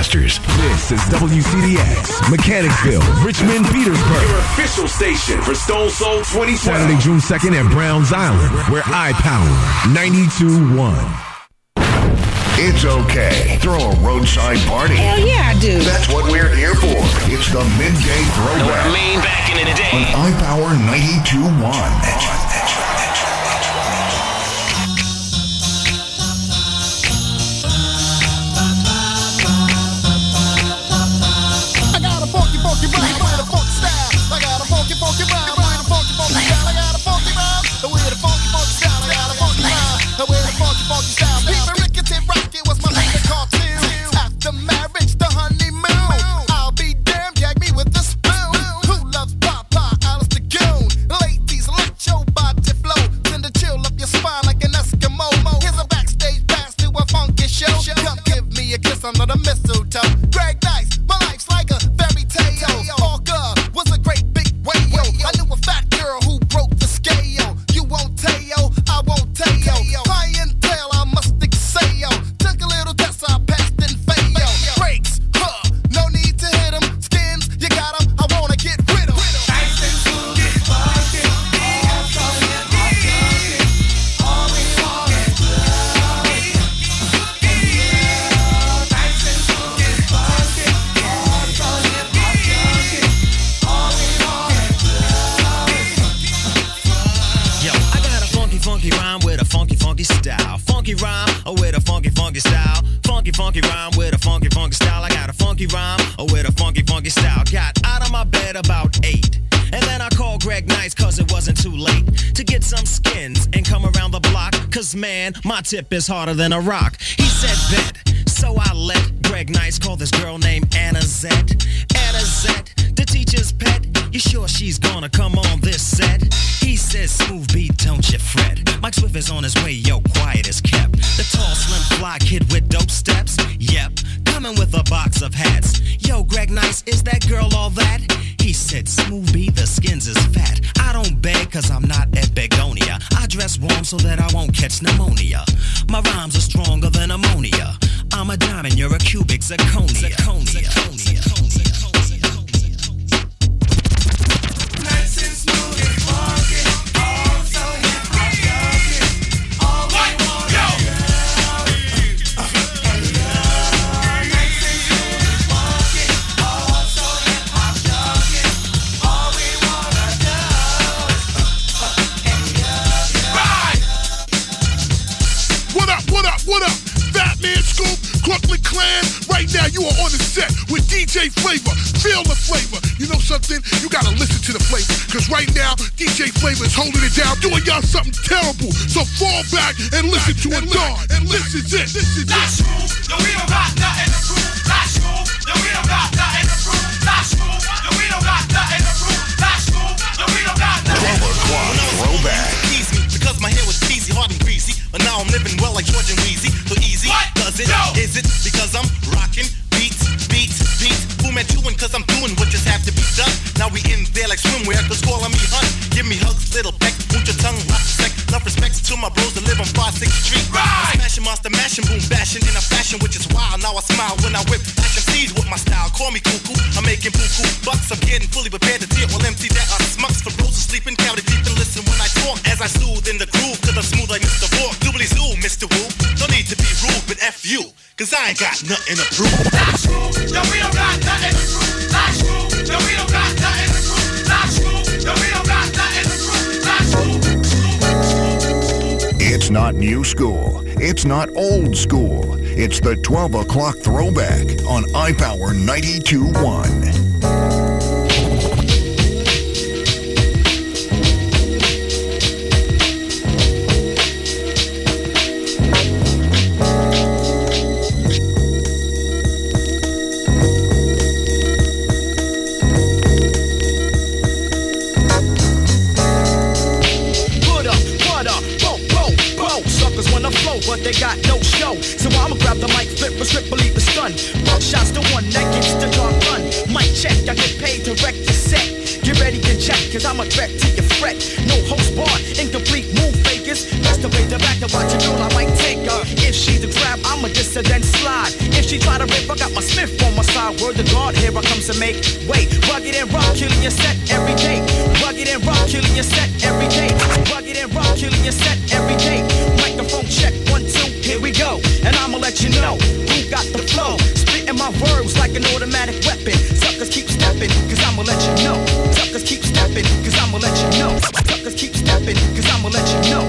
broadcasters. This is WCDX, Mechanicsville, Richmond, Petersburg. Your official station for Stone Soul 2020. Saturday, June 2nd at Browns Island, where iPower 92.1. It's okay. Throw a roadside party. Hell yeah, I do. That's what we're here for. It's the Midday Throwback. Know what I mean? Back in the day. On iPower 92.1. Under the mistletoe, Greg Nice, my life's like a fairy tale. Parker was a great big whale. I knew a fat girl who broke the scale. You won't tell, I won't tell. Clientele, I must excel. Took a little test, I passed and failed. Breaks, no need to hit 'em. Skins, you got 'em, I wanna get rid of 'em. Nice and smooth, get funky. All we want is love. Funky rhyme with a funky style. Funky rhyme with a funky style. Funky rhyme with a funky style. I got a funky rhyme with a funky style. Got out of my bed about 8. And then I called Greg Nice cause it wasn't too late to get some skins and come around the block. Cause man, my tip is harder than a rock. He said bet. So I let Greg Nice call this girl named Anna Zette. Anna Zette, the teacher's pet. You sure she's gonna come on this set? He says, smooth beat, don't you fret. Mike Swift is on his way, yo, quiet as kept. The tall, slim, fly kid with dope steps. Yep, coming with a box of hats. Yo, Greg Nice, is that girl all that? He said, smooth beat, the skins is fat. I don't beg cause I'm not at Begonia. I dress warm so that I won't catch pneumonia. My rhymes are stronger than ammonia. I'm a diamond, you're a cubic zirconia. Nice and smooth and funky. Also hip hop junkie. All we want is love. Nice and smooth and funky. Also hip hop junkie. All we wanna do is What up? Batman Scoop, Crooklyn Clan. Right now you are on the set with DJ Flavor. Feel the flavor. You know something? You gotta listen to the flavor. Cause right now, DJ Flavor is holding it down, doing y'all something terrible. So fall back and listen to it, dog. And this is it. That's cool. No, we don't got nothing to prove. That's cool. No, we don't got nothing to prove. That's cool. No, we don't got nothing to prove. That's cool. No, we don't got nothing to prove. 12 o'clock throwback. Easy, because my hair was cheesy, hard and greasy. But now I'm living well like George and Wheezy. So easy, does it? Yo. Is it because I'm rocking beats? Who met you in? Cause I'm doing what just have to be done. Now we in there like swimwear, cause calling me hun. Give me hugs, little peck, move your tongue, rock the sec. Love respects to my bros that live on 5th Street. Right. Smashing monster, mashing, boom, bashing in a fashion which is wild. Now I smile when I whip action seeds with my style. Call me cuckoo, I'm making buku bucks. I'm getting fully prepared to deal with empty that are smucks for bros who sleeping, counted deep and listen when I talk. As I soothe in the groove, cause I'm smooth like Mr. Walk. Doobly zoo, Mr. Woo. No need to be rude, but F you, cause I ain't got nothing to prove. That's cool. No, we don't got nothing to prove. That's cool. No, we don't got nothing to prove. That's cool. No, we don't got nothing to prove. That's cool. It's not new school. It's not old school. It's the 12 o'clock throwback on iPower 92.1. But they got no show, so I'ma grab the mic, flip a strip, believe the stun. Buckshot's the one that gets the job done. Mic check, I get paid to wreck the set. Get ready to check, cause I'm a threat to your fret. No host bar, incomplete move fake. this, best to play the back to watch a girl, I might take her. If she's a crab, I'ma dissident slide. If she try to rip, I got my Smith on my side. Word to God, here I comes to make way. Rugged and rough, killing your set every day. Rugged and rough, killing your set every day. Rugged and rough, killing your set every day. Microphone check, 1, 2, here we go. And I'ma let you know who got the flow. Spitting my verbs like an automatic weapon. Suckers keep stepping, cause I'ma let you know. Suckers keep stepping, cause I'ma let you know. Suckers keep stepping, cause I'ma let you know.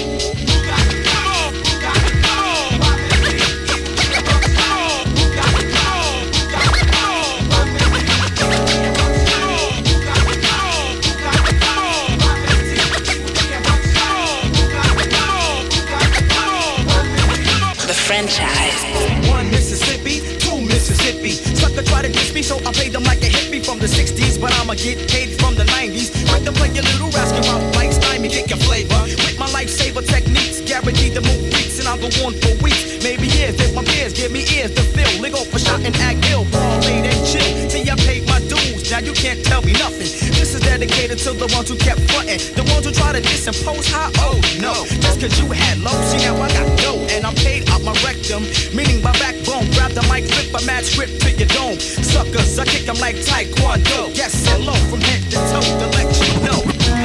Franchise. 1 Mississippi, 2 Mississippi. Sucker try to diss me, so I played them like a hippie from the 60s, but I'ma get paid from the 90s. Like to play your little rascal about like stymie, get your flavor. With my lifesaver techniques, guaranteed to move freaks, and I'll go on for weeks, maybe years. If my peers give me ears to fill, lick off a shot and act ill, ball late and chill. See, I paid my dues, now you can't tell me nothing. This is dedicated to the ones who kept frontin', the ones who try to disimpose how old. No, just cause you had low, see now I got dough, and I'm paid out my rectum, meaning my backbone. Grab the mic, flip a mad script to your dome. Suckers, I kick them like Taekwondo. Yes, hello, from head to toe to let you know.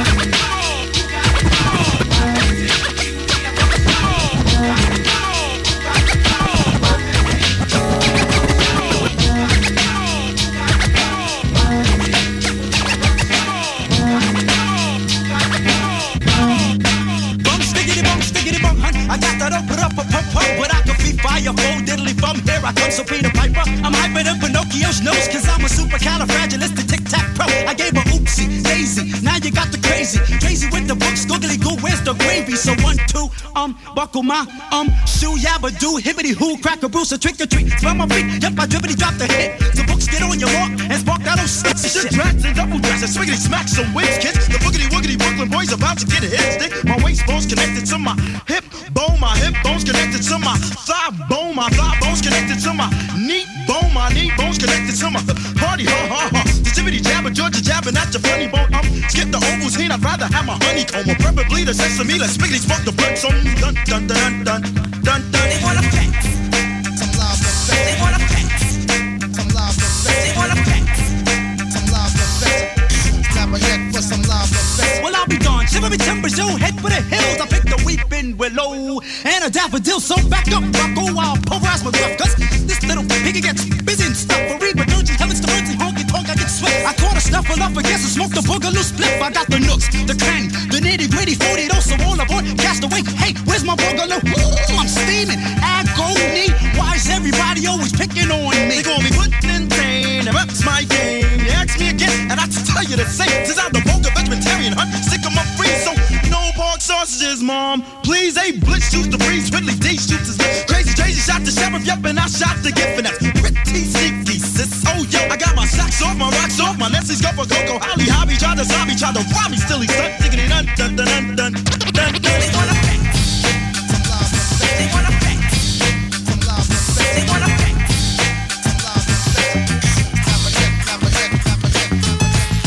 I got that open up a pump pump, but I can be fire full diddly bum. Here I come, so Peter Piper. I'm hyper than Pinocchio's nose, cause I'm a supercalifragilistic tic-tac-pro. I gave her oopsie, daisy, now you got the crazy. Crazy with the books, googly goo, where's the gravy? So 1, 2, buckle my, shoe, yabba do, hibbity hoo, crack a bruise, a trick or treat. Smell my feet, yep, I dribbity drop the hit. The books get on your walk, and spark that old shit. Tracks and double dress, and swiggity smack some wigs, kids. The boogity woogity Brooklyn boys about to get a hit stick. My waist bone's connected to my hip bone, my hip bone's connected to my thigh bone, my thigh bone's connected to my knee bone, my knee bone's connected to my party, ha ha ha. The jibbity jabber, Georgia jabbing at your funny bone. Skip the Ovaltine, I'd rather have my honeycomb, or preferably the sesame. Let's spiggity spark the blood, so dun dun dun dun dun dun. They wanna pack some love effects. They wanna pack some love effects. They wanna pack some love effects. Snap a neck for some love effects. Well, I'll be gone. Shivery timbers, yo, head for the hills. I picked a weeping willow and a daffodil. So back up, Rocco, I'll pulverize my gruff. Cause this little piggy gets busy and stuff. For read, but urgent heavens to earthly honky tonk, I get sweat. I caught a snuffle up against and smoked the boogaloo spliff. I got the nooks, the cranny, the nitty gritty, 40 those, so all aboard, cast away. Hey, where's my boogaloo? Ooh, I'm steaming, agony. Why is everybody always picking on me? They call me putting in pain, and that's my game. You ask me again, and I just tell you the same. Since I'm the vulgar vegetarian hunt, stick 'em up free, so no pork sausages, mom. Please, a blitz shoots the breeze, Whitley D shoots his crazy, crazy shot the sheriff, yep, and I shot the gift, and that's pretty sneaky, sis. Oh, yo, I got my socks off, my rocks off, my Nessie's go for Coco, Holly, Hobby, try to zombie, try to rob me, still he's stuck, diggity dun dun dun dun dun dun. They wanna pack some love effects. They wanna pack some love effects. They wanna pack some love effects. Tap a check, tap a check, tap a check, tap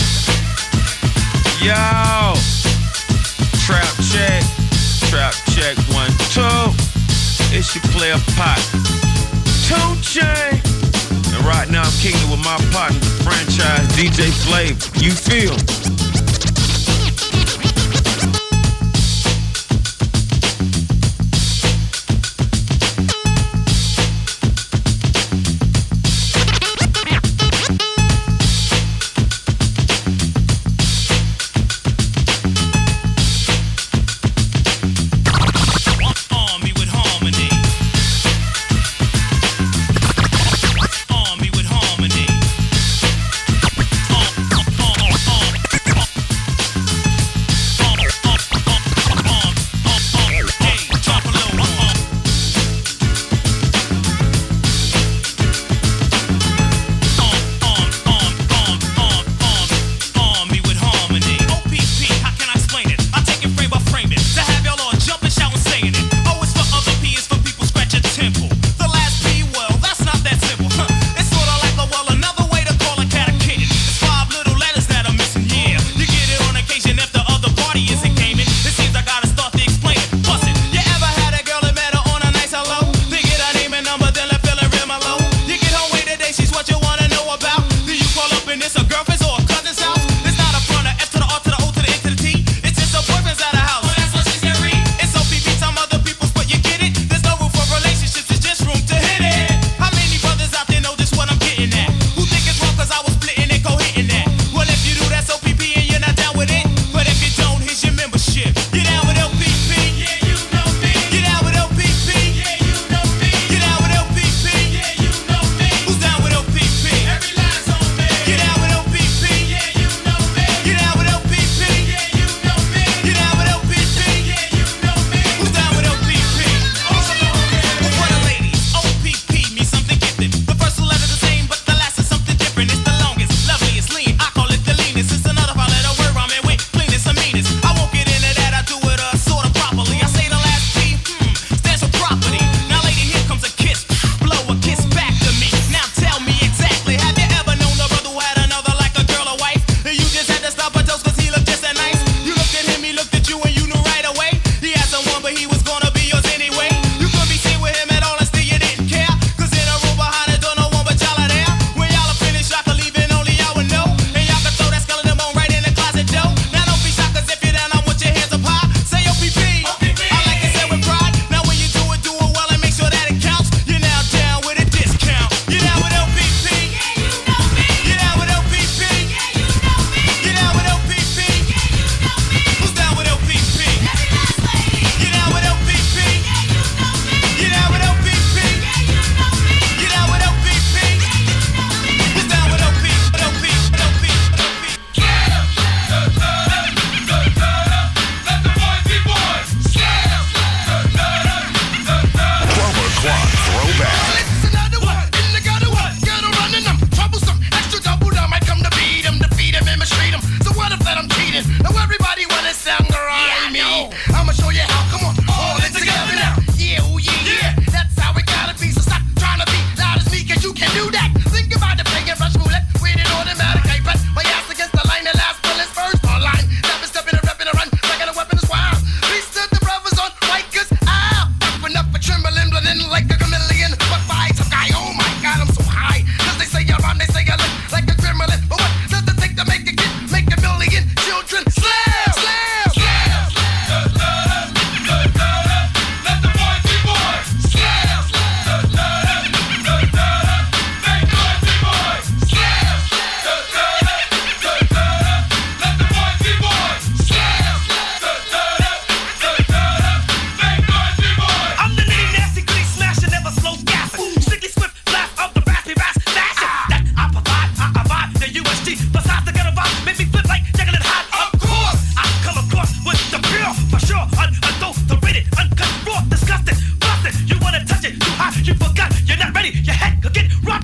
a check. Yo, trap check 1, 2. It's your player Pot, 2 Chainz. And right now I'm kicking it with my partner, the franchise DJ Flavor. You feel?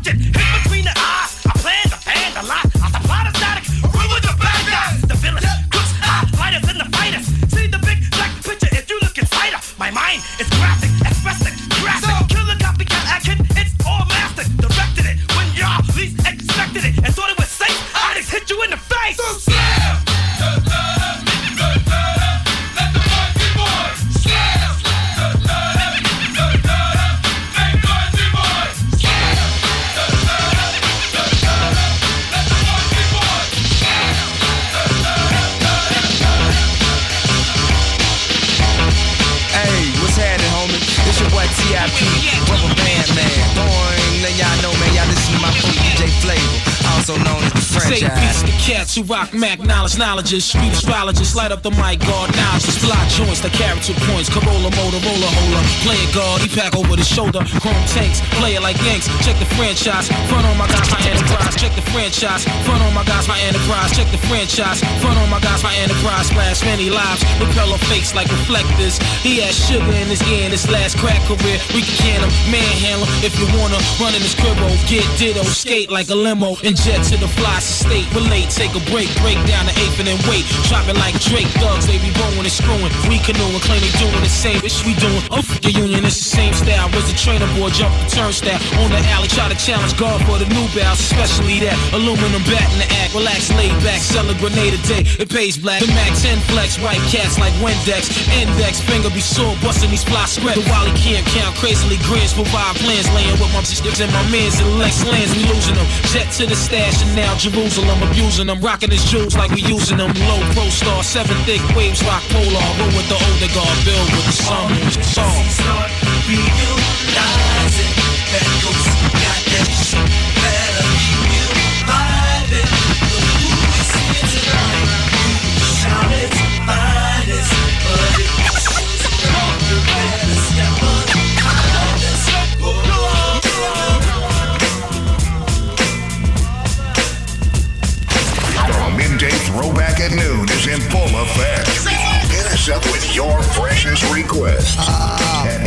it. Hit between the eyes. I plan to ban the lot. I supply the static. Rule with the bad guys. The villains, crooks, lighters, and the fighters. See the big black picture if you look inside her. My mind is graphic, expressive, graphic. Killer copycat action. It's all mastered. Directed it when y'all least expected it. And thought it was safe. I just hit you in the face. So slam! T.I.P. Rubber Band Man. Boing, let y'all know, man. Y'all listen to my fool, DJ Flavor, also known as the franchise. Say peace to cats who rock Mac, knowledges, street astrologists, light up the mic, guard knowledges, fly joints, the character points, Corolla, Motorola, hola, play it guard, he pack over the shoulder, chrome tanks, play it like Yanks, check the franchise, front on my guys, my enterprise, check the franchise, front on my guys, my enterprise, check the franchise, front on my guys, my enterprise, splash many lives, repel face like reflectors, he has sugar in his ear in his last crack career, we can him, manhandle him, if you wanna, run in his cribbo, get ditto, skate like a limo, and jet to the fly state, relate, take a break down the eighth and then wait, drop it like Drake, thugs, they be rolling and screwing, we canoeing, claim they doing the same, bitch we doing, the union, it's the same style, was the trainer boy, jump the turnstile, on the alley, try to challenge God for the new bounce, especially that, aluminum bat in the act, relax, lay back, sell a grenade a day, it pays black, the Mac 10 flex, white cats like Windex, index, finger be sore, busting these fly spread, the Wally can't count, crazily grins, provide plans, laying with my sisters and my mans and Lex lands, we losing them, jet to the stash and now Jerusalem, abusing them, rocking his jewels like we using them, low pro star, 7 thick waves, rock polar, roll with the older guard, build with the song, start realizing that ghost got that shit, better keep you vibing, the food we see tonight, you shout it, finest, but it you better step up, Midday Throwback at Noon is in full effect. Hit us up with your freshest request at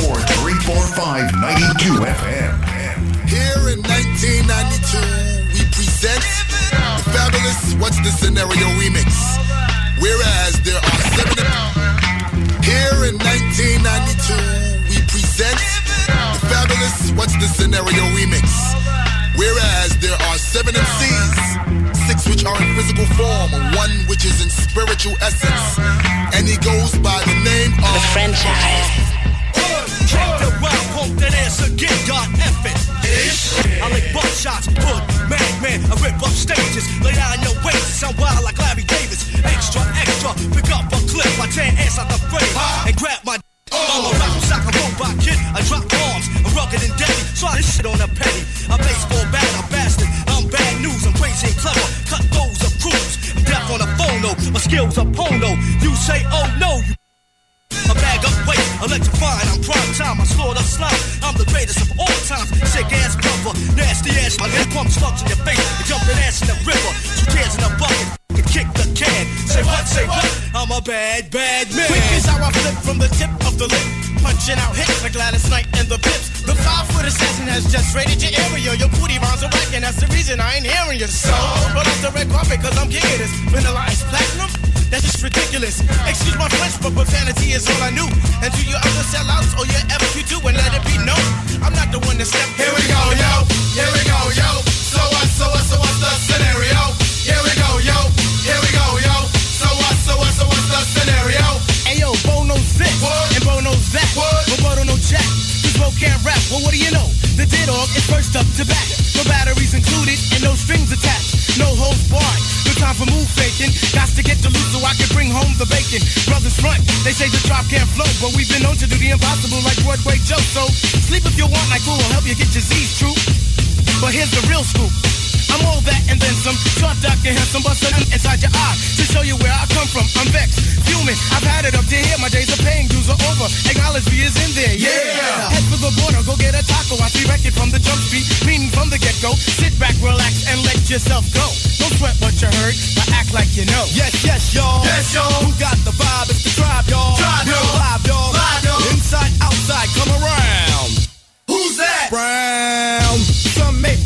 804-345-92FM. Here in 1992, we present the fabulous What's the Scenario remix. Whereas there are 7... Here in 1992, we present the fabulous What's the Scenario remix. Whereas there are 7 MCs, 6 which are in physical form, 1 which is in spiritual essence. And he goes by the name of The Franchise. Check the rock, hope that ass again, God F it. I like buck shots, hood, man, I rip up stages. Lay down your waist, sound wild like Larry Davis. Extra, pick up a clip, I tear ass out the frame, and grab my I'm a rap sock, a robot kid, I drop bombs, I'm rugged and deadly, try this shit on a penny. A baseball bat, a bastard, I'm bad news, I'm crazy and clever, cut those of crews. I'm deaf on the phone, no, my skills are pono. You say, oh no, you a bag of weight, electrifying, I'm prime time, I slaughter slime, I'm the greatest of all times, sick ass brother, nasty ass, my head pump slugs in your face, jumping ass in the river, 2 tears in a bucket, kick the can, say what, I'm a bad man. Quick is how I flip from the tip of the lip, punching out hits like Gladys Knight and the Pips. The 5-foot assassin has just raided your area, your booty rhymes are whack, and that's the reason I ain't hearing your soul. Roll off the red carpet cause I'm getting this, Vanilla Ice Platinum, that's just ridiculous. Excuse my French, but profanity is all I knew. And to your other sellouts or your FQ2, and let it be known, I'm not the one that stepped. Here we go, yo. Here we go, yo. So what's the scenario? Here we go, yo. Here we go, yo. So what's the scenario? Ayo, Bo knows this, and Bo knows that. But Bo don't know jack. This Bo can't rap. Well, what do you know? The did-dog is first up to bat. No batteries included and no strings attached. No holds barred. No time for move faking. Got to get to loose so I can bring home the bacon. Brothers front, they say the drop can't flow, but we've been known to do the impossible like Broadway Joe. So sleep if you want, like who will help you get your Z's true. But here's the real scoop. I'm all that and then some. Short, dark, and handsome, but something inside your eye to show you where I come from. I'm vexed, fuming. I've had it up to here. My days of paying dues are over. Acknowledge me is in there. Yeah. Head for the border, go get a taco. I see record from the jump street, meaning from the get-go. Sit back, relax, and let yourself go. Don't sweat what you heard, but act like you know. Yes, y'all. Yes, y'all. Who got the vibe? It's the tribe, y'all. Tribe, y'all. Live, y'all. Live, y'all. Inside, outside, come around. Who's that? Brown. Some may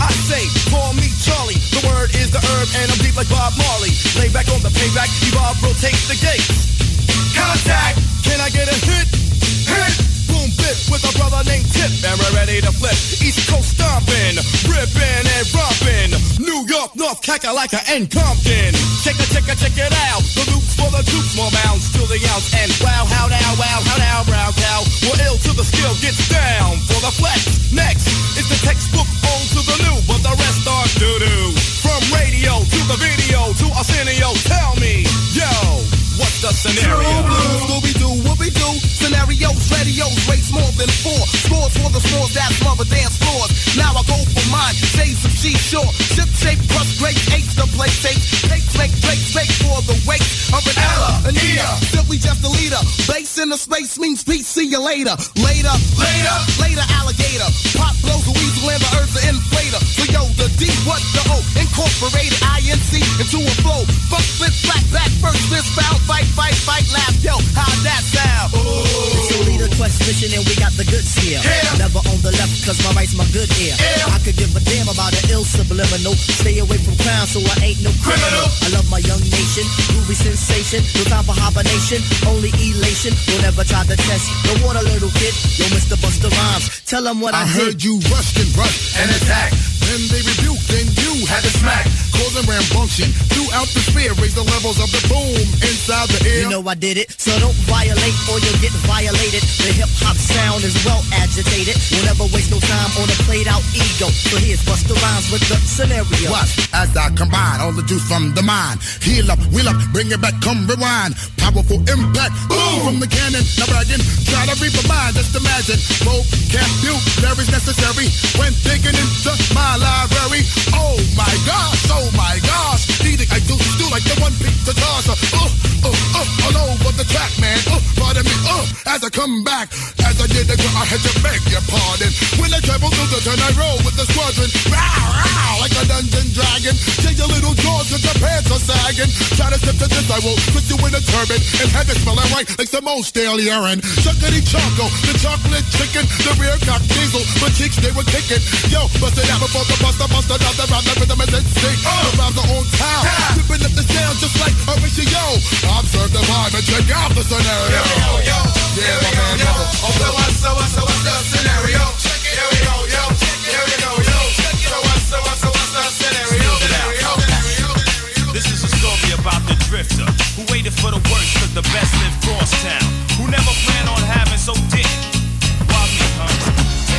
like Bob Marley. Lay back on the payback, evolve, rotate the gates. Contact! Can I get a hit? Hit! Boom, bip with a brother named Tip, and we're ready to flip. East Coast stomping, ripping and romping. New York, North Kakalaka, and Compton. Check it out. The loops for the troops, more bounds to the ounce. And wow, how now, brown cow. We're ill till the skill gets down for the flex. Next is the textbook old to the new, but the rest are doo-doo. From radio to the video to Arsenio, tell me, yo, what's the scenario? Scooby-Doo, whoopie-doo, scenarios, radios, rates more than 4. Scores for the scores that mother dance floors. Now I go for mine, shades of G-Shore. Ship shape plus great eights to play tape. Takes make Drake's fake for the weight of an Ella, an Ea. Simply just a leader. Base in the space means peace, see you later. Later, alligator. Pop blows a weasel and the earth's an inflator. So yo, the D, what the O? Incorporated INC into a flow. Fuck, flip, flat, back, first, this foul, fight, laugh. Yo, how'd that sound? So lead a quest mission and we got the goods here. Yeah. Never on the left cause my right's my good ear. Yeah. I could give a damn about an ill subliminal. Stay away from crime so I ain't no criminal. I love my young nation, groovy sensation. No time for hibernation, only elation. Don't ever try to test the water, little kid. Yo, Mr. Busta Rhymes, tell them what I heard you rushed and attacked. Then they rebuked, then you had to smack. Causing rambunction throughout the sphere. Raise the levels of the boom inside the air. You know I did it, so don't violate or you'll get violated. The hip-hop sound is well agitated. We'll never waste no time on a played-out ego. So here's Busta Rhymes with the scenario. Watch as I combine all the juice from the mind. Heal up, wheel up, bring it back, come rewind. Powerful impact, boom, from the cannon. Now bragging, try to reap a mind, just imagine. Vocabulary is necessary when digging into my library. Oh my gosh, needing I do like the one beat the toss. All over the track, man. Pardon me, as I come back, as I did the girl, I had to beg your pardon. When I travel through the turn, I roll with the squadron. Row, like a dungeon dragon. Change your little jaws cause your pants are sagging. Try to step to this, I will put you in a turban and have it smelling right like some old stale urine. Chuckity choco, the chocolate chicken, the rear cock diesel, but chicks they were kicking. Yo, bust it out before the buster down the round the rhythm is instinct. The rhymes are on time, ripping up the sound just like a ratio. Observe the vibe and check out the scenario. Yo. Yeah, my man, So what's the scenario? Here we go, yo. So what's the scenario? This is a story about the drifter who waited for the worst cause the best lived cross town. Who never planned on having so didn't. Why me, huh?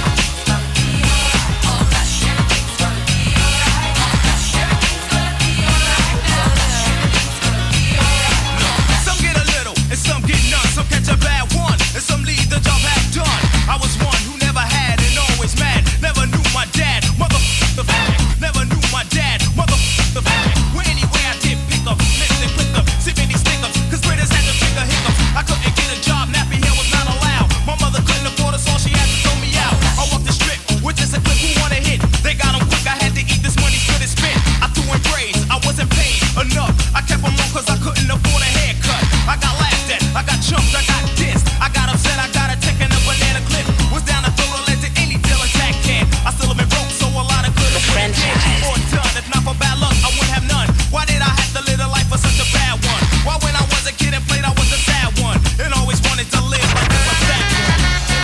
And some get none, some catch a bad one, and some leave the job half done. I was one who never had and always mad. Never knew my dad, the fact. Never knew my dad, the fact. Well, anyway, I did pick up, listen, click up, sipping these stick-ups, cause Britters had to trigger hiccups. I couldn't get a job, nappy hair was not allowed. My mother couldn't afford us, all she had to throw me out. I walked the strip with just a clip, who wanna hit? They got them quick, I had to eat this money, split and spit. I threw in braids, I wasn't paid enough. I kept them low cause I couldn't afford a haircut. I got laughed at, I got chumped, I got dissed. I got upset, I got a tick and a banana clip. Was down the throat, I let to any deal attack can. I still have been broke, so a lot of good have been or done. If not for bad luck, I wouldn't have none. Why did I have to live a life for such a bad one? Why when I was a kid and played, I was a sad one? And always wanted to live like this was that one.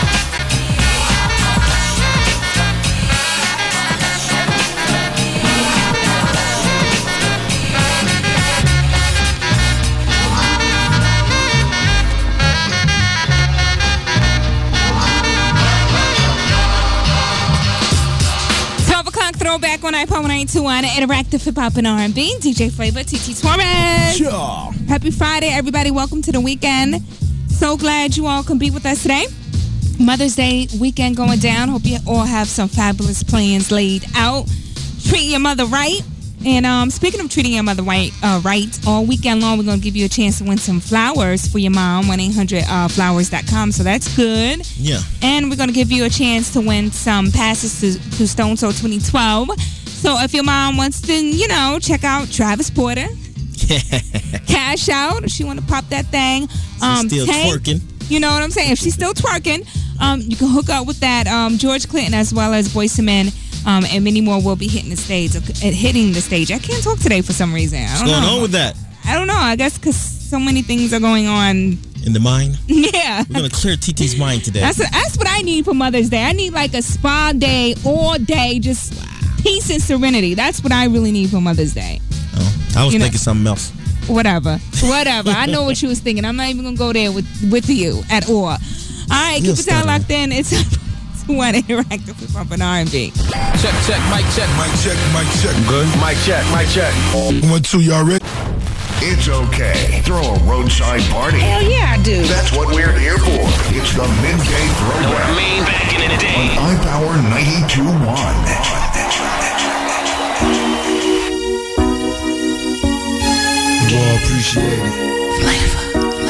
12 o'clock throwback on iPhone 921 Interactive Hip Hop and R&B. DJ Flavor, TT Torres. Sure. Happy Friday, everybody. Welcome to the weekend. So glad you all can be with us today. Mother's Day weekend going down. Hope you all have some fabulous plans laid out. Treat your mother right. And speaking of treating your mother right, all weekend long, we're going to give you a chance to win some flowers for your mom, 1-800-flowers.com. So that's good. Yeah. And we're going to give you a chance to win some passes to Stone Soul 2012. So if your mom wants to, check out Travis Porter, cash out, if she want to pop that thing. She's still twerking. You know what I'm saying? If she's still twerking, you can hook up with that George Clinton as well as Boyz II Men. And many more will be hitting the stage. I can't talk today for some reason. What's going on with that? I don't know. I guess because so many things are going on. In the mind? Yeah. We're going to clear TT's mind today. That's what I need for Mother's Day. I need like a spa day all day, just peace and serenity. That's what I really need for Mother's Day. Oh, I was thinking something else. Whatever. I know what you was thinking. I'm not even going to go there with you at all. All right, keep it down locked in. It's one interactive with Bumpin' R&B. Check, mic check. Mic check. Good. Mic check. 1, 2, y'all ready? It's okay. Throw a roadside party. Hell yeah, I do. That's what we're here for. It's the midday throwback. Main back in the day. On iPower 92.1. You all appreciate it. Flavor.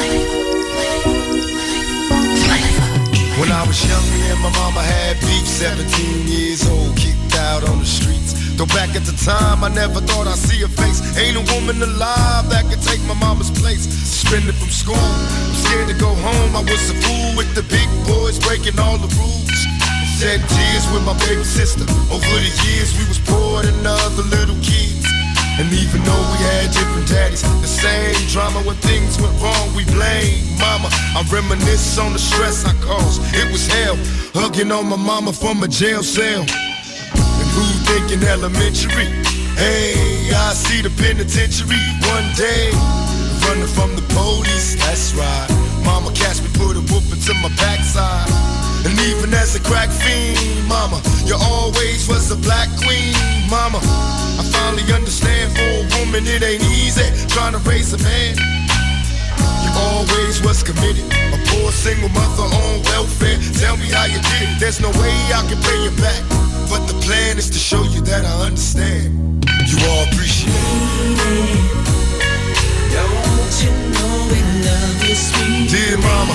When I was young, me and my mama had beef. 17 years old, kicked out on the streets. Though back at the time, I never thought I'd see her face. Ain't a woman alive that could take my mama's place. Suspended from school, I'm scared to go home. I was a fool with the big boys, breaking all the rules. Shed tears with my baby sister. Over the years, we was poor than the other little kids. And even though we had different daddies, the same drama when things went wrong, we blame mama. I reminisce on the stress I caused. It was hell, hugging on my mama from a jail cell. And who thinking elementary? Hey, I see the penitentiary one day. Running from the police, that's right. Mama catch me, put a whooping to my backside. And even as a crack fiend, mama, you always was a black queen, mama. I finally understand for a woman it ain't easy trying to raise a man. You always was committed, a poor single mother on welfare. Tell me how you did it, there's no way I can pay you back. But the plan is to show you that I understand. You all appreciate it. Don't you know we love you, sweet dear mama.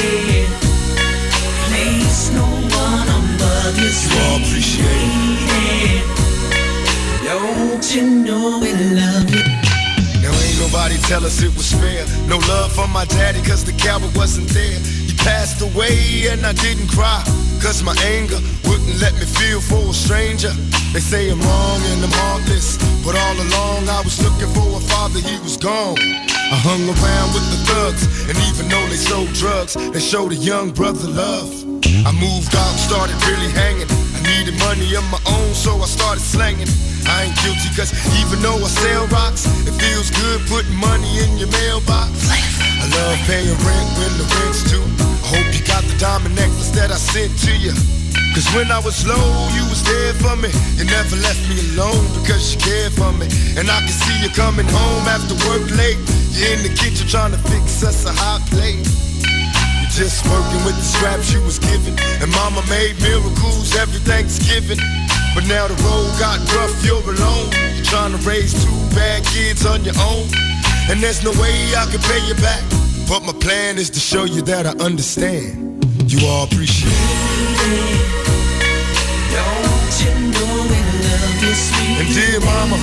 Place no one above you, you all appreciate it. Don't you know we love you? Now ain't nobody tell us it was fair. No love from my daddy cause the coward wasn't there. He passed away and I didn't cry cause my anger wouldn't let me feel for a stranger. They say I'm wrong and I'm heartless, but all along I was looking for a father, he was gone. I hung around with the thugs, and even though they sold drugs, they showed a young brother love. I moved out, started really hanging. I needed money of my own, so I started slanging. I ain't guilty, cause even though I sell rocks, it feels good putting money in your mailbox. I love paying rent when the rent's due. I hope you got the diamond necklace that I sent to you. Cause when I was low, you was there for me. You never left me alone because you cared for me. And I can see you coming home after work late. You're in the kitchen trying to fix us a hot plate. You're just working with the scraps you was given. And mama made miracles every Thanksgiving. But now the road got rough, you're alone. You're trying to raise 2 bad kids on your own. And there's no way I can pay you back. But my plan is to show you that I understand. You all appreciate it. Don't you know we love you, sweet and dear mama,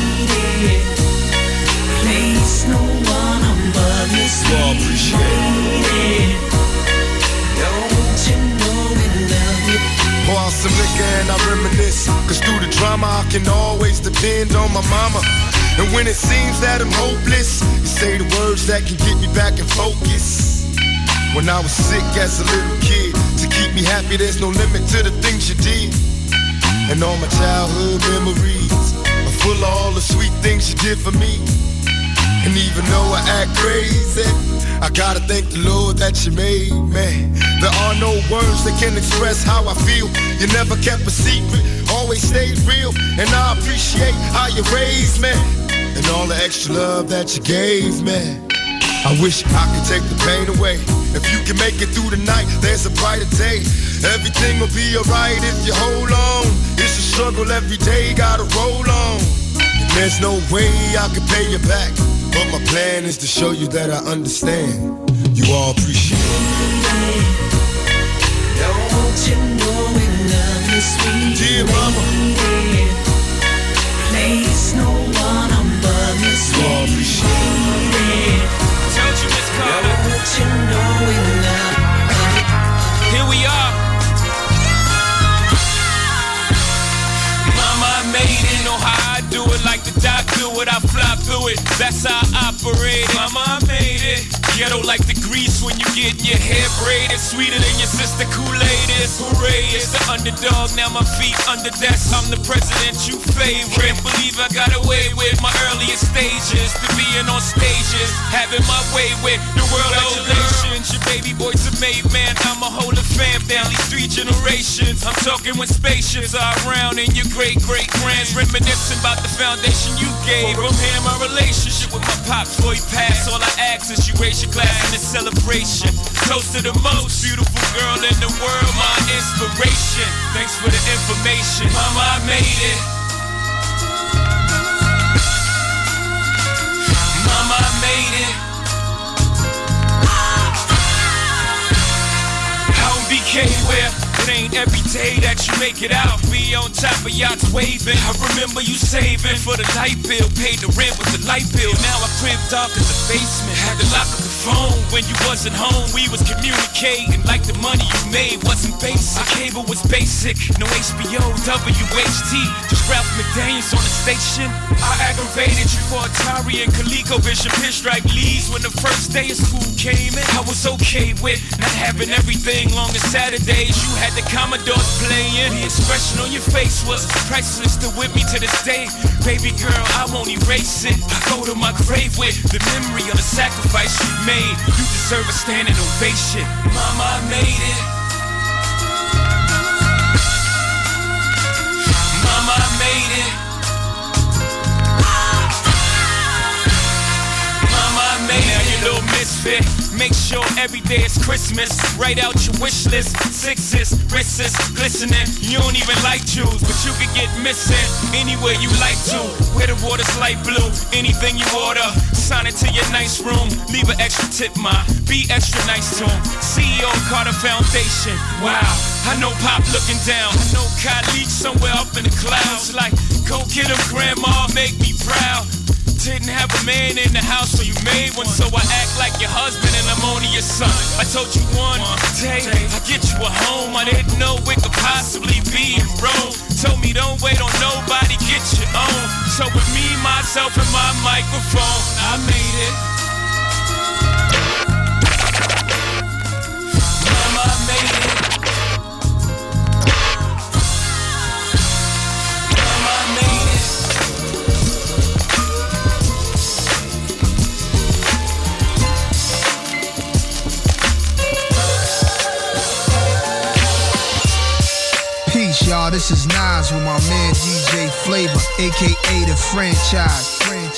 place no one above you, sweet. You all appreciate it. Don't you know we love you? Pour out some liquor and I reminisce. Cause through the drama I can always depend on my mama. And when it seems that I'm hopeless, you say the words that can get me back in focus. When I was sick as a little kid, to keep me happy there's no limit to the things you did. And all my childhood memories are full of all the sweet things you did for me. And even though I act crazy, I gotta thank the Lord that you made me. There are no words that can express how I feel. You never kept a secret, always stayed real. And I appreciate how you raised me and all the extra love that you gave me. I wish I could take the pain away. If you can make it through the night, there's a brighter day. Everything will be alright if you hold on. It's a struggle every day, gotta roll on. And there's no way I can pay you back. But my plan is to show you that I understand. You all appreciate it. Don't you know we love you, sweet dear mama, place no one above you, sweet. You all appreciate it. Don't you, Miss Carter? Don't you know we love you? Here we are. Mama through it, I fly through it. That's how I operate. Mama, I made it. Ghetto like the grease when you get your hair braided. Sweeter than your sister Kool-Aid is. Hooray, it's the underdog. Now my feet under desk. I'm the president you favorite. Can't believe I got away with my earliest stages. To being on stages, having my way with the world. Congratulations, your baby boy's a made man. I'm a whole fam down these 3 generations. I'm talking when spaceships are around and your great-great-grands reminiscing about the foundation you gave. From here, my relationship with my pops before he passed. All I ask is you raise your glass in the celebration. Toast to the most beautiful girl in the world, my inspiration. Thanks for the information, mama, I made it. Mama, I made it. How BK where it ain't every day that you make it out. Be on top of yachts waving. I remember you saving for the light bill. Paid the rent with the light bill. Now I crib dark in the basement. Had to lock up the phone when you wasn't home. We was communicating like the money you made wasn't basic. Our cable was basic. No HBO, WHT. Just Ralph McDaniels on the station. I aggravated you for Atari and ColecoVision pinstripe leads. When the first day of school came in, I was okay with not having everything long as Saturdays. You had the Commodores playing. The expression on your face was priceless. Still with me to this day. Baby girl, I won't erase it. I go to my grave with the memory of the sacrifice you made. You deserve a standing ovation. Mama, I made it. Mama, I made it. Mama, I made it. Now you little misfit. Make sure every day is Christmas. Write out your wish list. 6s, wrists, glistening. You don't even like jewels, but you can get missing anywhere you like to. Where the water's light blue. Anything you order, sign it to your nice room. Leave an extra tip, ma. Be extra nice to him. CEO Carter Foundation. Wow, I know Pop looking down. I know Khalid somewhere up in the clouds. Like, go get him, Grandma, make me proud. Didn't have a man in the house, so you made one. So I act like your husband and I'm only your son. I told you one day I get you a home. I didn't know it could possibly be in Rome. Told me don't wait on nobody, get your own. So with me, myself, and my microphone, I made it. Mama, I made it. Mama, I made it. Peace, y'all. This is Nas with my man DJ Flavor, aka the Franchise.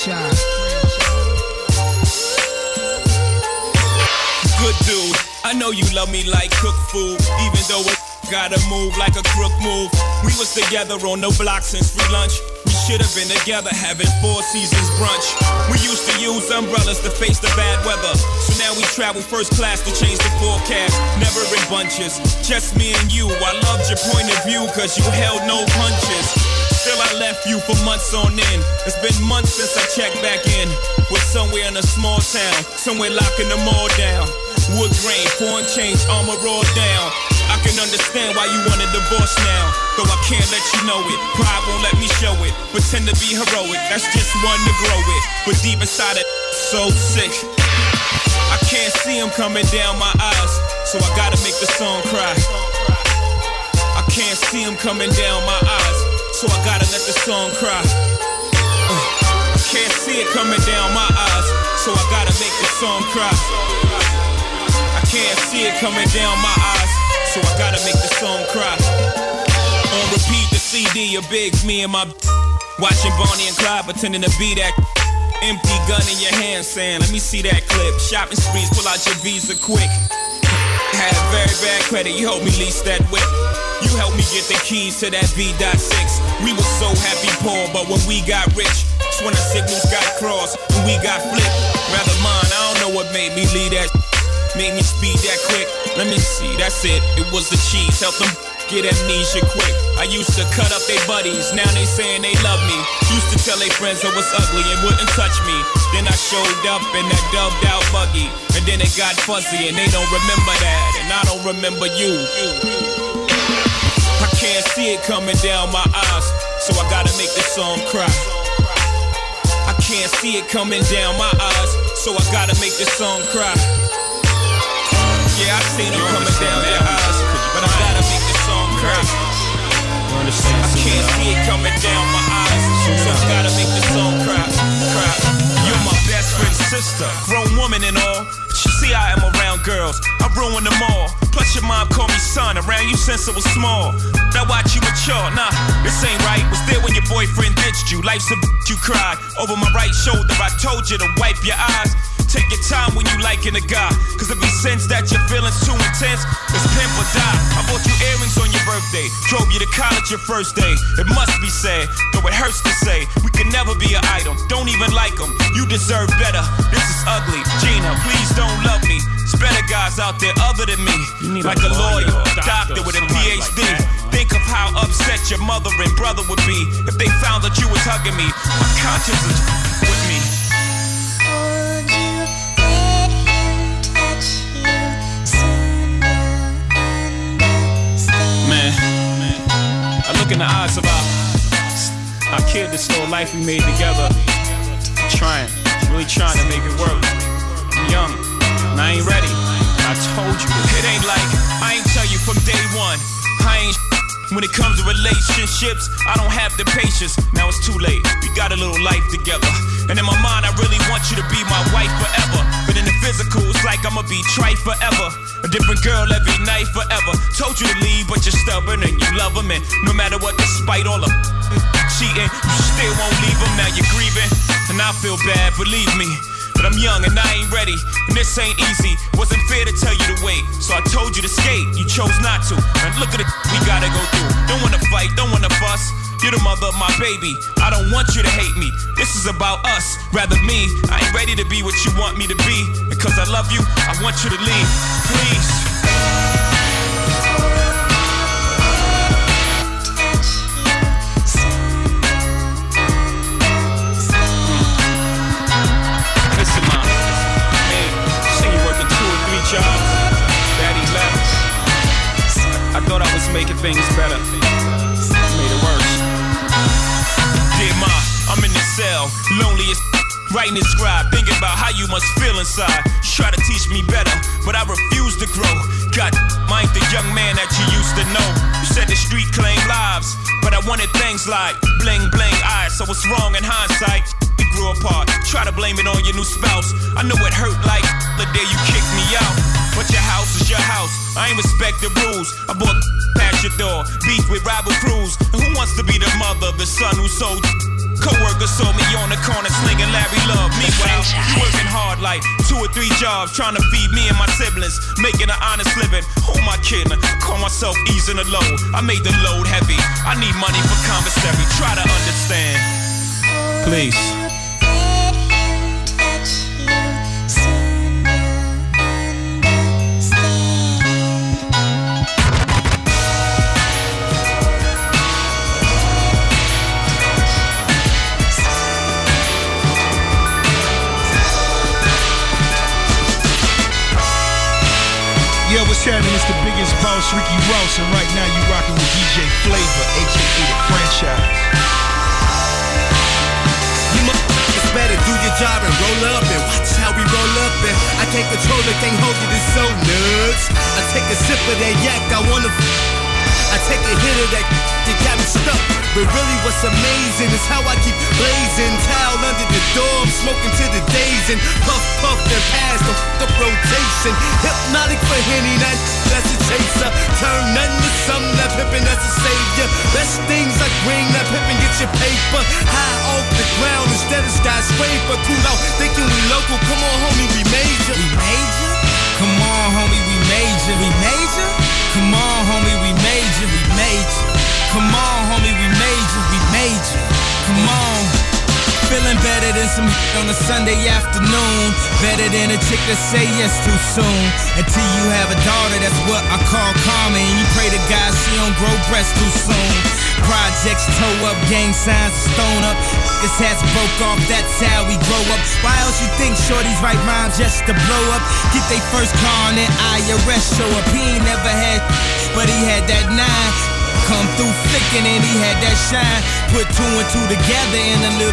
Good dude, I know you love me like cook food, even though it gotta move like a crook move. We was together on the block since free lunch. We should have been together having 4 seasons brunch. We used to use umbrellas to face the bad weather. So now we travel first class to change the forecast. Never in bunches, just me and you. I loved your point of view cause you held no punches. Still I left you for months on end. It's been months since I checked back in. We're somewhere in a small town, somewhere locking them all down. Wood grain, foreign change, armor all down. I can understand why you want a divorce now, though I can't let you know it. Pride won't let me show it. Pretend to be heroic, that's just one to grow it. But deep inside it, so sick. I can't see him coming down my eyes, so I gotta make the song cry. I can't see him coming down my eyes, so I gotta let the song cry. I can't see it coming down my eyes, so I gotta make the song cry. I can't see it coming down my eyes, so I gotta make the song cry. On repeat the CD of Biggs, me and my watching Bonnie and Clyde pretending to be that. Empty gun in your hand saying, let me see that clip. Shopping sprees, pull out your Visa quick. Had a very bad credit, you helped me lease that whip. You helped me get the keys to that V.6. We were so happy poor, but when we got rich, that's when the signals got crossed, when we got flipped. Rather mine, I don't know what made me leave that. Made me speed that quick. Let me see, that's it. It was the cheese. Help them get amnesia quick. I used to cut up their buddies. Now they saying they love me. Used to tell their friends I was ugly and wouldn't touch me. Then I showed up in that dubbed out buggy. And then it got fuzzy and they don't remember that. And I don't remember you. I can't see it coming down my eyes, so I gotta make this song cry. I can't see it coming down my eyes, so I gotta make this song cry. Yeah, I seen them coming down their eyes, but I gotta make this song cry. I can't see it coming down my eyes, so I gotta make this song cry. You're my best friend's sister, grown woman and all. See, I am around girls, I ruin them all. Plus your mom called me son, around you since I was small. Now watch you mature, nah, this ain't right. Was there when your boyfriend ditched you, life's a bitch, you cried. Over my right shoulder, I told you to wipe your eyes. Take your time when you liking a guy, cause if he sense that your feelings too intense, it's pimp or die. I bought you earrings on your birthday, drove you to college your first day. It must be said, though it hurts to say, we can never be an item, don't even like them. You deserve better, this is ugly. Gina, please don't love me. There's better guys out there other than me, like a lawyer, a doctor with a PhD. Think of how upset your mother and brother would be if they found that you was hugging me. My conscience is with me. I look in the eyes of our kid, this little life we made together. Really trying to make it work. I'm young, and I ain't ready. I told you, it ain't like I ain't tell you from day one. I ain't when it comes to relationships, I don't have the patience. Now it's too late, we got a little life together. And in my mind, I really want you to be my wife forever. But in the physical, it's like I'ma be trite forever. A different girl every night forever. Told you to leave, but you're stubborn and you love him. And no matter what, despite all the cheating, you still won't leave him. Now you're grieving, and I feel bad, believe me. But I'm young and I ain't ready, and this ain't easy. Wasn't fair to tell you to wait, so I told you to skate. You chose not to, and look at it we gotta go through. Don't wanna fight, don't wanna fuss. You're the mother of my baby, I don't want you to hate me. This is about us, rather me. I ain't ready to be what you want me to be. And cause I love you, I want you to leave, please. Listen, Mom, hey, see you working 2 or 3 jobs. Daddy left. I thought I was making things better. Made it worse. Dear Ma, I'm in the cell, lonely as writing this scribe, thinking about how you must feel inside. You try to teach me better, but I refuse to grow. God, I ain't the young man that you used to know. You said the street claimed lives, but I wanted things like bling bling eyes. So what's wrong in hindsight? We grew apart, try to blame it on your new spouse. I know it hurt like the day you kicked me out, but your house is your house. I ain't respect the rules. I bought past your door, beef with rival crews. And who wants to be the mother of the son who sold? Co-workers saw me on the corner slinging Larry Love. Meanwhile, you working hard like 2 or 3 jobs, trying to feed me and my siblings, making an honest living. Who am I kidding? I call myself easing the load. I made the load heavy. I need money for commissary. Try to understand, please. Yo, what's happening? It's the biggest boss, Ricky Ross, and right now you rocking with DJ Flavor, aka The Franchise. You motherfuckers better do your job and roll up and watch how we roll up and I can't control it, can't hold it, it's so nuts. I take a sip of that yak, I wanna I take a hit of that that got me stuck. But really what's amazing is how I keep blazing. Towel under the door, I'm smoking to the days and puff, puff, and pass the rotation. Hypnotic for Henny, that's a chaser. Turn nothing to something, that pimpin', that's a savior. Best things like ring, that pimpin', get your paper. High off the ground instead of skyscraper. Cool out, thinking we local, come on homie, we major. We major? Come on homie, we major. We major? Come on homie, we major. We major. Come on homie, we major. We major. Come on. Feeling better than some on a Sunday afternoon. Better than a chick that say yes too soon. Until you have a daughter, that's what I call common. You pray to God she don't grow breasts too soon. Projects toe up, gang signs stone up. His hats broke off, that's how we grow up. Why else you think shorties write rhymes just to blow up? Get they first car and then IRS show up. He ain't never had, but he had that 9. Come through flicking and he had that shine. Put 2 and 2 together in a little bad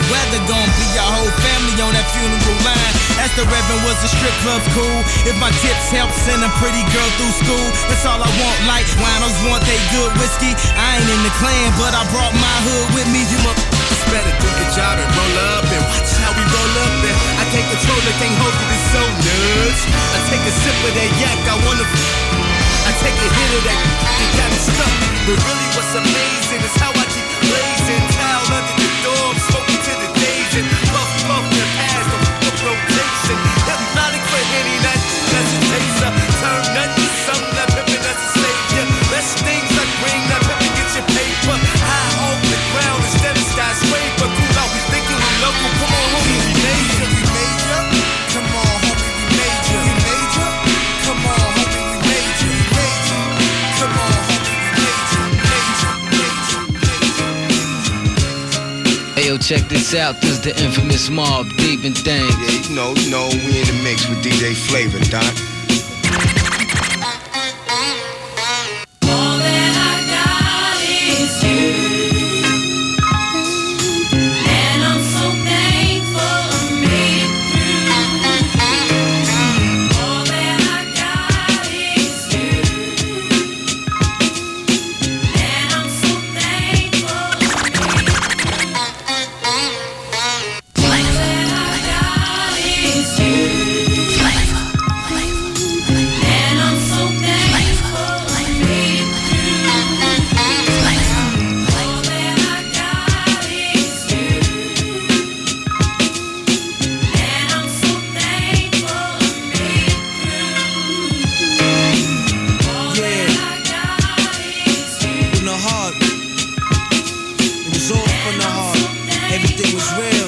weather gon' be? Your whole family on that funeral line. Ask the Reverend, was the strip clubs cool? If my tips help send a pretty girl through school, that's all I want. Like winos want they good whiskey. I ain't in the clan, but I brought my hood with me. You it's better do your job and roll up and watch how we roll up and I can't control it, can't hold it, it's so nuts. I take a sip of that yak, I take a hit of that, it got me stuck. But really what's amazing is how I keep blazing. Towel under the door, I'm smoking to the days and puff, the past, the rotation. Hypnotic for any that that's a taster. Turn nothing to something, that pimpin' that's a savior. Best things I bring, that pimpin' get your paper. High off the ground instead of skyscraper. Cool out, thinking we local, come on homie, we major. We major, come on homie, we major. We major, come on homie, we major. We major, come on homie, we major. Hey yo, check this out, this is the infamous Mob Deep and Thing. Yeah, you know, we in the mix with DJ Flavor, Doc. All that I got is you, and I'm so thankful I made it through. All that I got is you, and I'm so thankful I made it through. All that I got is you. And I'm so thankful I made it through. All that I got is you. And I'm so thankful I made it through. All that I got is you. From the heart. It was all from the heart. Everything was real.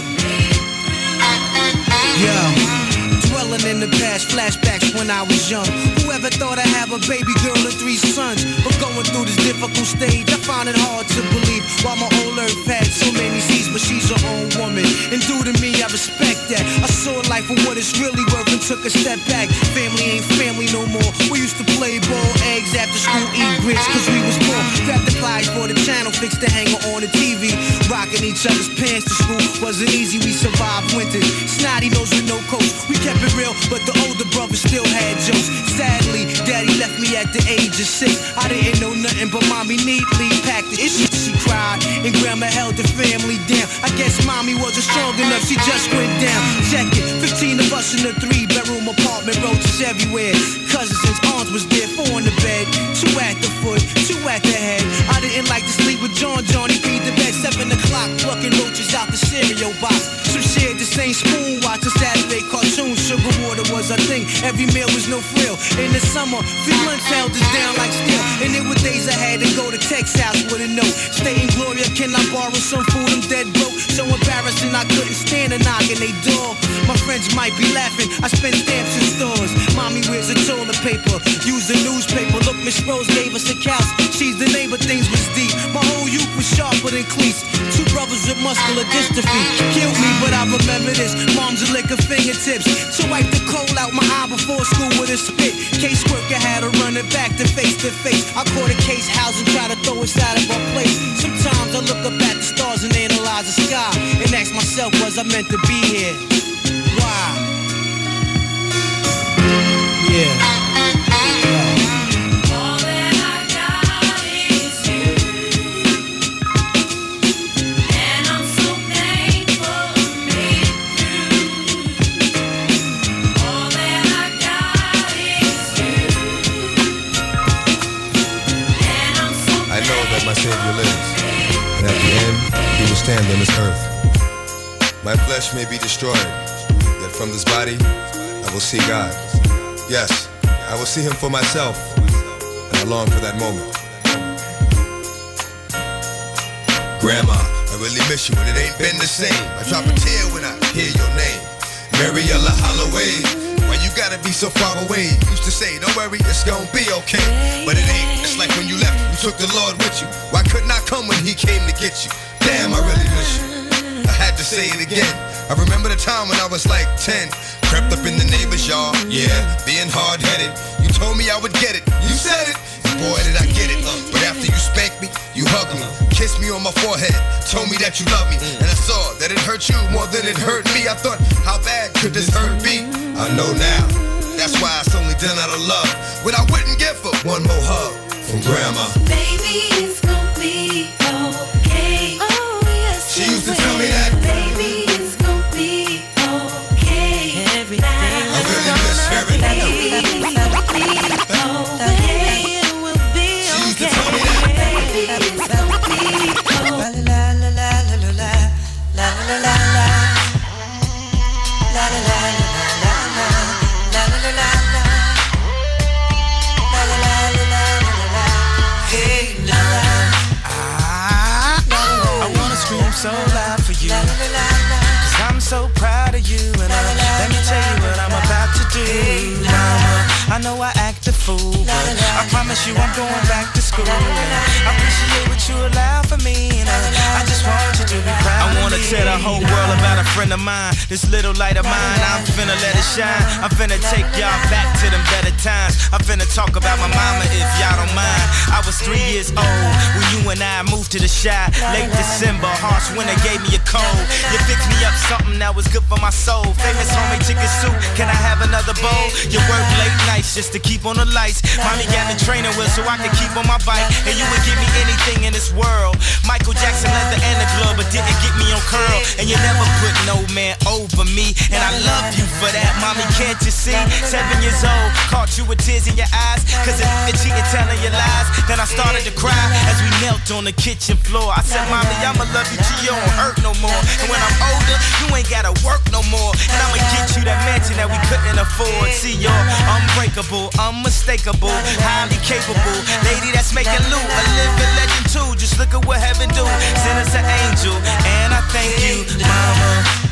Yeah. Dwelling in the past, flashbacks when I was young. Whoever thought I'd have a baby girl and 3 sons? But going through this difficult stage, I find it hard to believe. While my old earth had so many seas, but she's her own woman. And due to me, I respect that. I saw life for what it's really worth and took a step back. Family ain't family no more. We used to play ball, eggs after school, eat grits, cause we was poor. Grab the flyers for the channel, fix the hanger on the TV. Rocking each other's pants to school wasn't easy, we survived winters. Snotty nose with no coat. We kept it real, but the older brother still had jokes. Sadly, daddy left me at the age of 6. I didn't know nothing, but mommy neatly packed the issue. She cried, and grandma held the family down. I guess mommy wasn't strong enough, she just went down. Check it, 15 of us in a 3-bedroom apartment, roaches everywhere. Cousins and aunts was there, 4 in the bed, 2 at the foot, 2 at the head. I didn't like to sleep with John, he beat the bed, 7 o'clock, plucking roaches out the cereal box. Some shared the same spoon, watching Saturday cartoons. Sugar water was a thing, every meal was no frill. In the summer, free lunch held us down like steel. And there were days I had to go to Tech's house with a note. Stay in Gloria, can I borrow some food? I'm dead broke, so embarrassing I couldn't stand a knock in they door. My friends might be laughing, I spend stamps in stores. Mommy wears a toilet paper, use a newspaper. Look, Miss Rose gave us a couch, she's the neighbor, things was deep. My whole youth was sharper than cleats. 2 brothers with muscular dystrophy killed me, but I remember this. Mom's a lick of fingertips to wipe the coal out my eye before school with a spit. Case worker had to run it back to face. I caught a case house and try to throw us out of our place. Sometimes I look up at the stars and analyze the sky and ask myself, was I meant to be here? Why? Yeah. All that I got is you. And I'm so thankful I made it through. All that I got is you. And I'm so I know that my Savior lives, and at the end, he will stand on this earth. My flesh may be destroyed, yet from this body, I will see God. Yes, I will see him for myself, and I long for that moment. Grandma, I really miss you, and it ain't been the same. I drop a tear when I hear your name. Mariella Holloway, why you gotta be so far away? Used to say, don't worry, it's gonna be okay. But it ain't, it's like when you left, you took the Lord with you. Why couldn't I come when he came to get you? Damn, I really miss you. I had to say it again. I remember the time when I was like 10. Crept up in the neighbor's yard, yeah, being hard-headed. You told me I would get it, you said it. Boy, did I get it. But after you spanked me, you hugged me, kissed me on my forehead, told me that you loved me. And I saw that it hurt hurt you more than it hurt me. I thought, how bad could this hurt be? I know now. That's why it's only done out of love. When I wouldn't give her one more hug from grandma. Baby, it's gonna be okay. Oh, yes. She used to tell me that. Baby, it's gonna be okay. Everything I really miss hearing that. She used to tell me that. Baby, it's gonna be okay. La la la la la la la la la la la la la la la. So loud for you, cause I'm so proud of you. And let me tell you what I'm about to do, mama. I know I act a fool, but I promise you I'm going back to school. And I appreciate what you allow for me, and I just want you to be proud. I wanna tell the whole world about a friend of mine. This little light of mine, I'm finna let it shine. I'm finna take y'all back to them better times. I'm finna talk about my mama if y'all don't mind. I was 3 years old when you and I moved to the Chi. Late December, harsh winter gave me a cold. You fixed me up something that was good for my soul. Famous homemade chicken soup, can I have another bowl? You work late nights just to keep on the lights. Mommy got the training wheel so I can keep on my bike. And you would give me anything in this world. Michael Jackson leather and the glove, but didn't get me on curl. And you never put no man over me, and I love you for that, mommy, can't you see? 7 years old, caught you with tears in your eyes, cause if you're cheating, telling your lies. Then I started to cry as we knelt on the kitchen floor. I said, mommy, I'ma love you till you don't hurt no more. And when I'm older, you ain't gotta work no more. And I'ma get you that mansion that we couldn't afford. See, you're unbreakable, unmistakable, highly capable lady that's making loot, a living legend too. Just look at what heaven do, send us an angel, and I thank you, mama.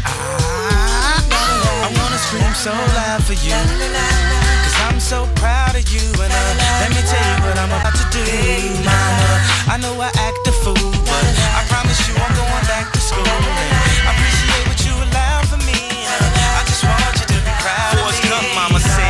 I wanna scream so loud for you, cause I'm so proud of you. And let me tell you what I'm about to do, mama. I know I act a fool, but I promise you I'm going back to school. And I appreciate what you allow for me, and I just want you to be proud of me. Forrest Gump, mama said.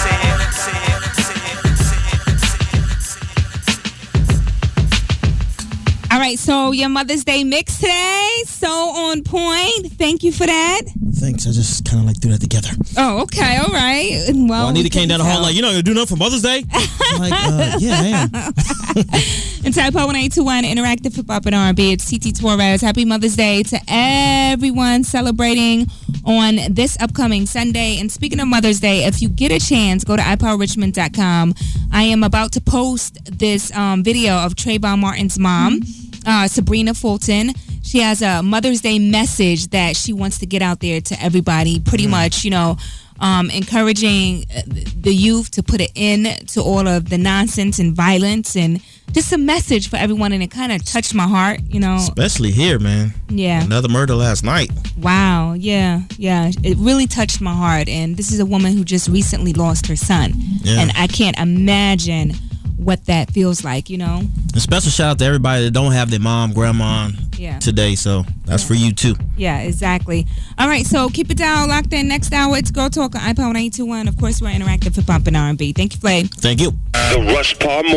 All right, so your Mother's Day mix today, so on point. Thank you for that. Thanks. I just kind of like threw that together. Oh, okay. All right. Well, Juanita came down the hall like, you know, you're doing nothing for Mother's Day? I'm like, yeah, I am. And Type 1821 Interactive Hip Hop and R&B. It's TT Torres. Happy Mother's Day to everyone celebrating on this upcoming Sunday. And speaking of Mother's Day, if you get a chance, go to iPowerRichmond.com. I am about to post this video of Trayvon Martin's mom, Sabrina Fulton. She has a Mother's Day message that she wants to get out there to everybody. Pretty much, you know, encouraging the youth to put an end to all of the nonsense and violence, and just a message for everyone. And it kind of touched my heart, you know. Especially here, man. Yeah. Another murder last night. Wow. Yeah. It really touched my heart. And this is a woman who just recently lost her son. Yeah. And I can't imagine what that feels like, you know. A special shout out to everybody that don't have their mom, grandma today. So that's for you too. Yeah, exactly. All right, so keep it down, locked in. Next hour, it's Girl Talk on iPower 921. Of course, we're interactive hip hop and R&B. Thank you, Flav. Thank you. The Rush Par